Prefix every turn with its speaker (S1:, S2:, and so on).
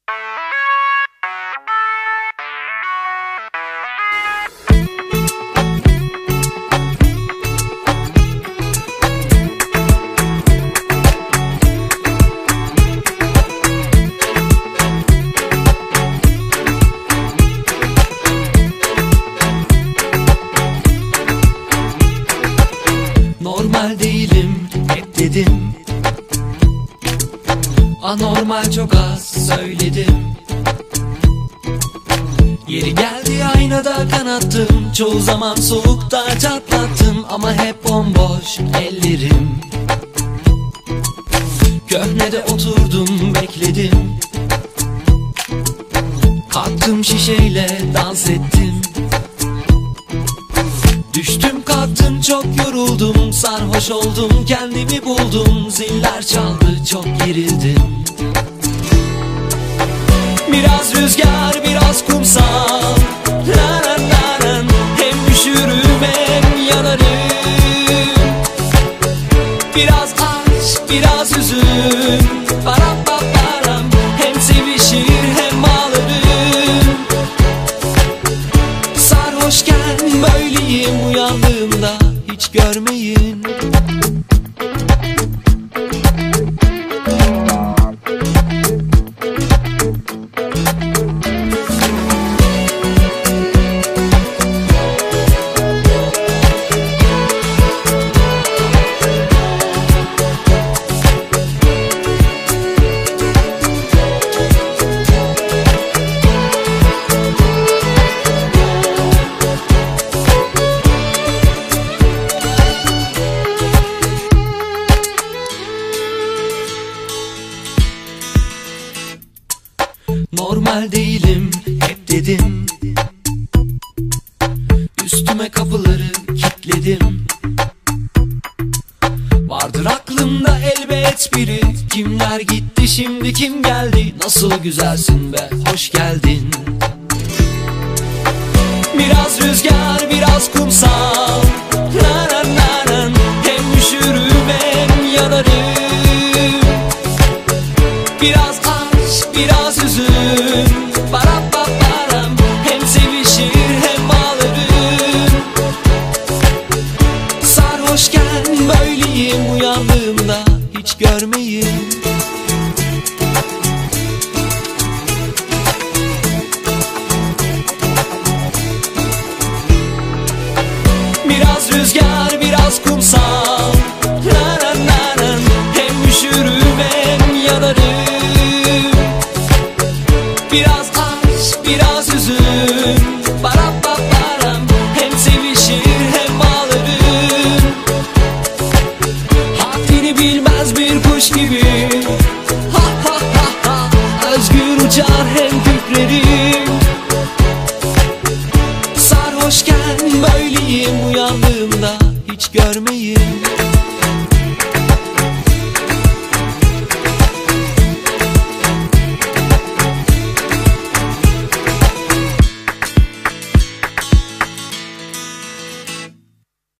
S1: Normal değilim hep dedim, anormal çok az söyledim. Yeri geldi aynada kanattım, çoğu zaman soğukta çatlattım. Ama hep bomboş ellerim, köhnede oturdum bekledim. Kalktım şişeyle dans ettim. Düştüm kalktım çok yoruldum, sarhoş oldum kendimi buldum. Ziller çaldı çok gerildim. Biraz rüzgar biraz kumsal, laran laran. Hem üşürüm hem yanarım. Biraz aşk biraz hüzün, param param. Hem sevişir hem ağlarım. Sarhoşken böyleyim, uyandığımda hiç görmeyin. Normal değilim hep dedim, üstüme kapıları kilitledim. Vardır aklımda elbet biri, kimler gitti şimdi kim geldi. Nasıl güzelsin be, hoş geldin. Biraz rüzgar biraz kumsal, laran laran. Hem üşürüm hem yanarım. Biraz aşk biraz hüzün, param param. Hem sevişir hem ağlarım. Sarhoşken böyleyim, uyandığımda hiç görmeyin. Biraz rüzgar biraz kumsal, laran laran. Hem üşürüm hem yanarım. Biraz aşk biraz hüzün, param param. Hem sevişir hem ağlarım. Haddini bilmez bir kuş gibi, ha ha ha ha. Özgür uçar hem kükrerim. Sarhoşken böyleyim, uyandığımda hiç görmeyin.